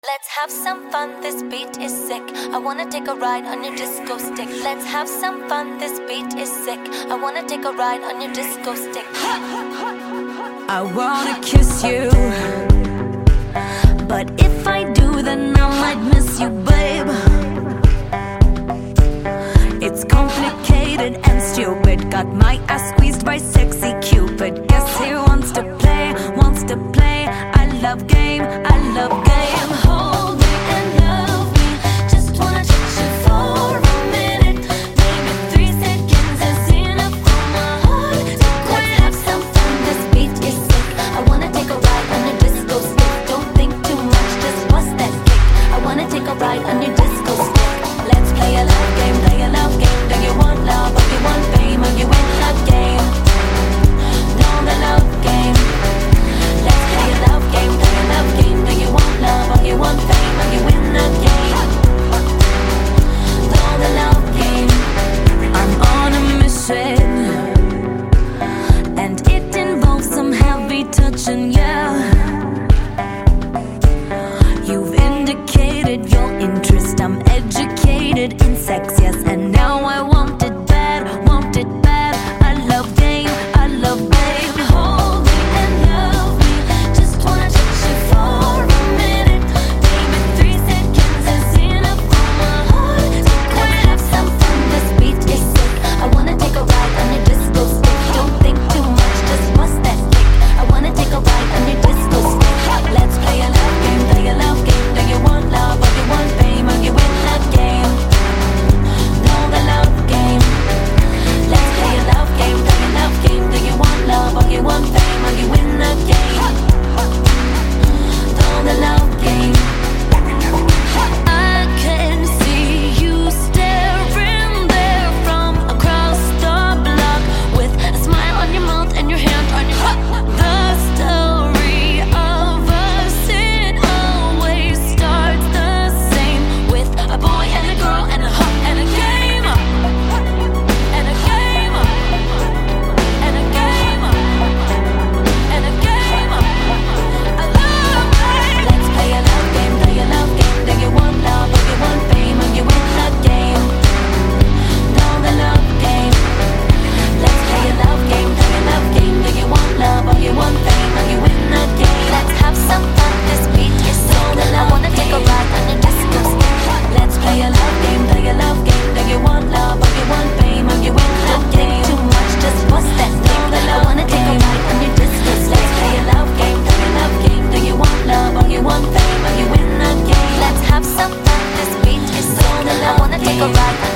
Let's have some fun, this beat is sick. I wanna take a ride on your disco stick. Let's have some fun, this beat is sick. I wanna take a ride on your disco stick. I wanna kiss you, but if I do, then I might miss you, babe. It's complicated and stupid. Got my ass squeezed by sexy Cupid. Guess he wants to play, wants to play. I love game, I love game. Hold me and love me. Just wanna touch you for a minute. Maybe 3 seconds is enough for my heart to quit. Let's have some fun, this beat is sick. I wanna take a ride on your disco stick. Don't think too much, just bust that kick. I wanna take a ride on your disco stick. Let's play a love game, play a love game. Do you want love or you want fame? Or you win a game? No, the love game. Let's play a love game, play a love game. Do you want love or you want fame? Or you win a game? No, the love game. I'm on a mission, and it involves some heavy touching, yeah. You've indicated your interest. I'm educated in sex, yes, and now I want it bad, want it bad. I love game, I love babe. Hold me and love me. Just wanna touch you for a minute. Maybe 3 seconds is enough for my heart to quit. Let's have some fun, this beat is sick. I wanna take a ride on your disco stick. Don't think too much, just bust that kick. I wanna take a ride on your disco stick. Let's play a love game, play a love game. Do you want love or you want fame? Or you win a game? No, the love game. Let's play a love game, play a love game. Do you want love or you want fame? Or you win a game? No, the love game. I can see you staring there from across the block, with a smile on your mouth and your hand on your heart. The story of us, it always starts the same, with a boy and a girl and a hug and a game. And a game. And a game. And a game. I love it. Let's play a love game, play a love game. Do you want love or you want fame? Or you win a game? No, the love game. Let's play a love game, play a love game. Do you want love or you want fame? Or you win a game? Let's have some fun, this beat is so good. I wanna take a ride on your disco stick. Let's play a love game, play a love game. Do you want love or you want fame? Or you win a game? Too much, just bust that thing. I wanna take a ride on your disco stick. Let's play a love game, play a love game. Do you want love or you want fame? Or you win a game? Let's have some fun, this beat is so good. I wanna take a ride